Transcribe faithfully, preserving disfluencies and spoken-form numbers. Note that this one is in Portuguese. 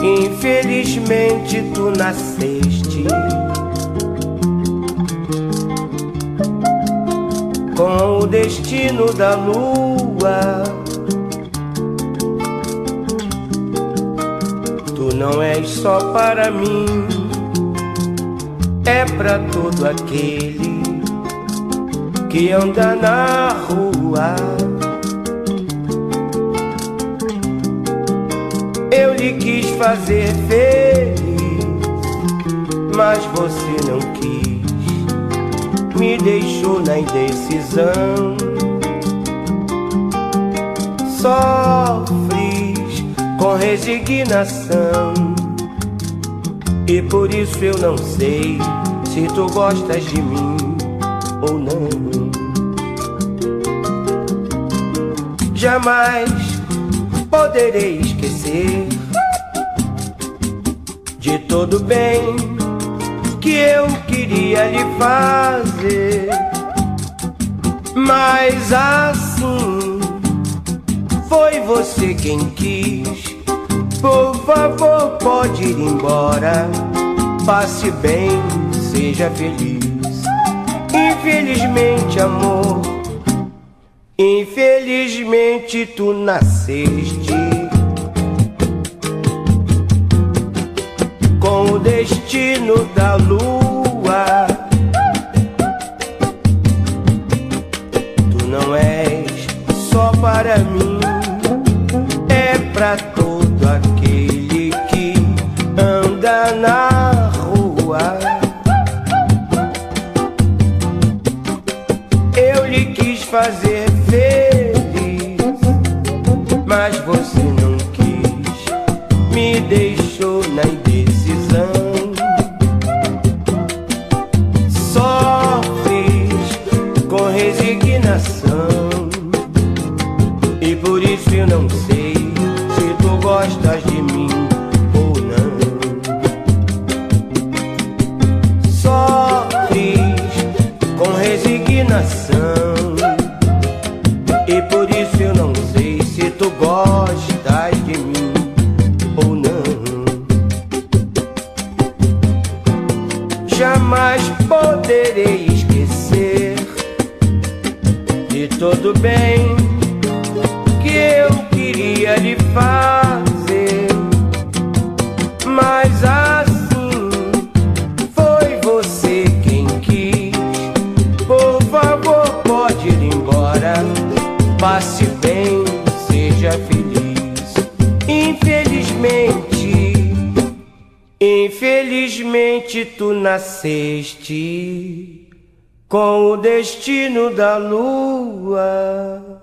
Infelizmente tu nasceste com o destino da lua. Tu não és só para mim, é pra todo aquele que anda na rua. Eu lhe quis fazer feliz, mas você não quis, me deixou na indecisão. Sofres com resignação, e por isso eu não sei se tu gostas de mim ou não. Jamais poderei esquecer de todo bem que eu queria lhe fazer, mas assim foi você quem quis. Por favor, pode ir embora, passe bem, seja feliz. Infelizmente, amor, infelizmente tu nasceste com o destino da lua. Tu não és só para mim, é pra todo aquele que anda na rua. Eu lhe quis fazer feliz, mas você não quis, me deixou na indecisão. Sofres com resignação, e por isso eu não sei se tu gostas de mim ou não. Sofres com resignação, e por isso eu não sei se tu gostas de mim ou não. Jamais poderei esquecer de todo bem que eu queria lhe fazer, mas assim foi você quem quis. Por favor, pode ir embora, passe bem, seja feliz. Infelizmente, infelizmente tu nasceste com o destino da lua.